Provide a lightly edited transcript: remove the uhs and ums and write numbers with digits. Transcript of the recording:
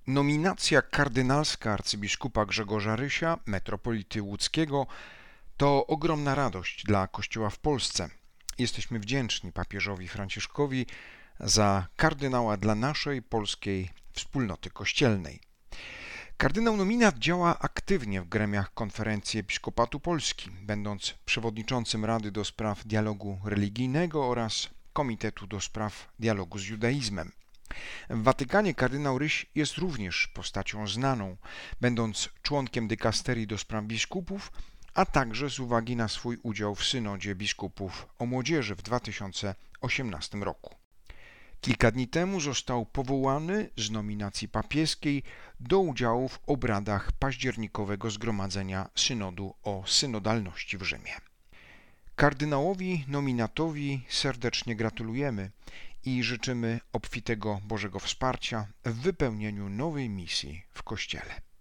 Nominacja kardynalska arcybiskupa Grzegorza Rysia, metropolity łódzkiego, to ogromna radość dla Kościoła w Polsce. Jesteśmy wdzięczni papieżowi Franciszkowi za kardynała dla naszej polskiej wspólnoty kościelnej. Kardynał nominat działa aktywnie w gremiach Konferencji Episkopatu Polski, będąc przewodniczącym Rady do Spraw Dialogu Religijnego oraz Komitetu do Spraw Dialogu z Judaizmem. W Watykanie kardynał Ryś jest również postacią znaną, będąc członkiem dykasterii do spraw biskupów, a także z uwagi na swój udział w synodzie biskupów o młodzieży w 2018 roku. Kilka dni temu został powołany z nominacji papieskiej do udziału w obradach październikowego zgromadzenia synodu o synodalności w Rzymie. Kardynałowi nominatowi serdecznie gratulujemy i życzymy obfitego Bożego wsparcia w wypełnieniu nowej misji w Kościele.